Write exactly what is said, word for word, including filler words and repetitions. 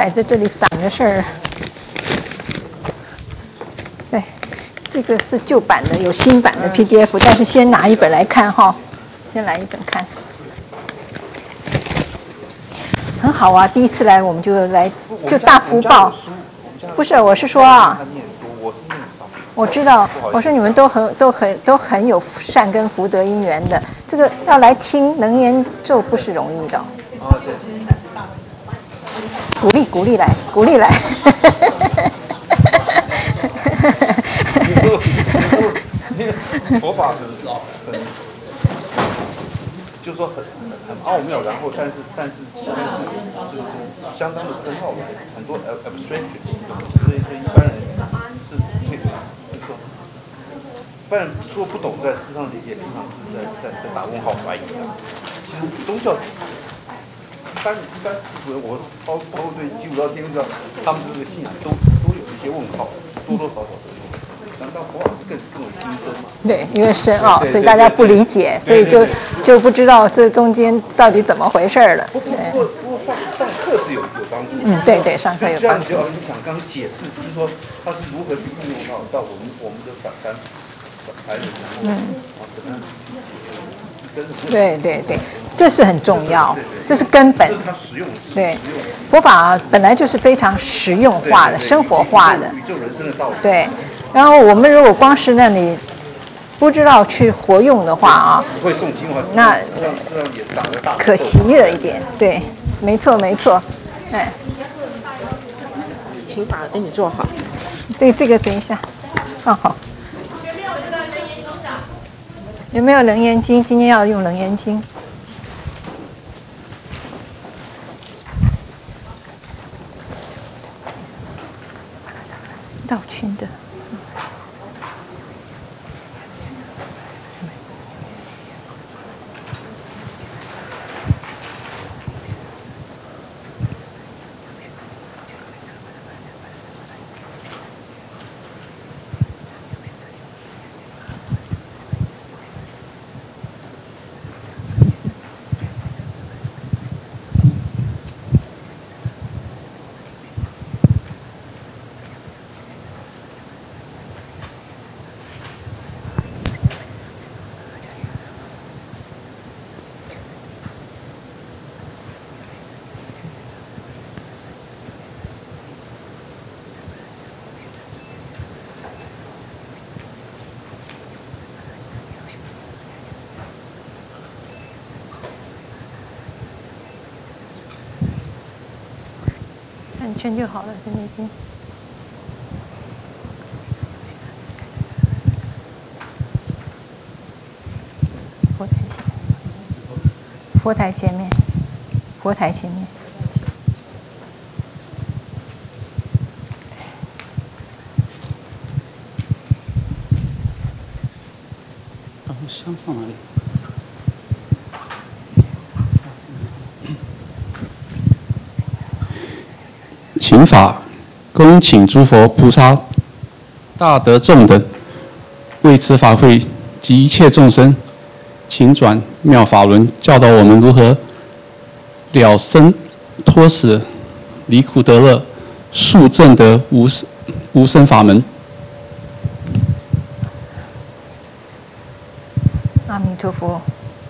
摆在这里挡着事儿。对，这个是旧版的，有新版的 P D F， 但是先拿一本来看哈，先来一本看。很好啊，第一次来我们就来就大福报。不是，我是说啊，我知道，我说你们都很都很都很有善根福德因缘的，这个要来听能言咒不是容易的。哦，对。鼓励鼓励来，鼓励来。 那个佛法很很，就是说很很奥妙，然后但是但是但是就是相当的深奥的，很多 abstraction， 所以说一般人是会就是说，一般人说不懂，在事实上也经常是在在在打问号怀疑啊。其实宗教一般一般世俗人，我包包括对基督教、天主教，他们这个信仰都都有一些问号，多多少少都有。但佛法是更更为精深嘛？ 对，因为深奥，所以大家不理解，所以就就不知道这中间到底怎么回事了。 不不过不过上上课是有有帮助。 嗯，对对，上课有帮助。 就像你讲刚刚解释，就是说它是如何去运用到到我们我们的反反反人，然后嗯，啊怎么样去解决自自身的问题？ 对对对，这是很重要，这是根本。 这是它实用的。 对，佛法本来就是非常实用化的、生活化的。 宇宙人生的道理。 对。然后我们如果光是那里不知道去活用的话啊， 只会诵经的话， 那实际上实际上也是打个大可惜了一点。对，没错没错，哎， 请把哎你坐好。 对，这个等一下，哦好。有没有楞严经？今天要用楞严经。道群的。三圈就好了，在那边。佛台前，佛台前面，佛台前面。 然后香上哪里？请法，恭请诸佛菩萨、大德众等为此法会及一切众生，请转妙法轮，教导我们如何了生脱死、离苦得乐、速证得无无生法门。 阿弥陀佛。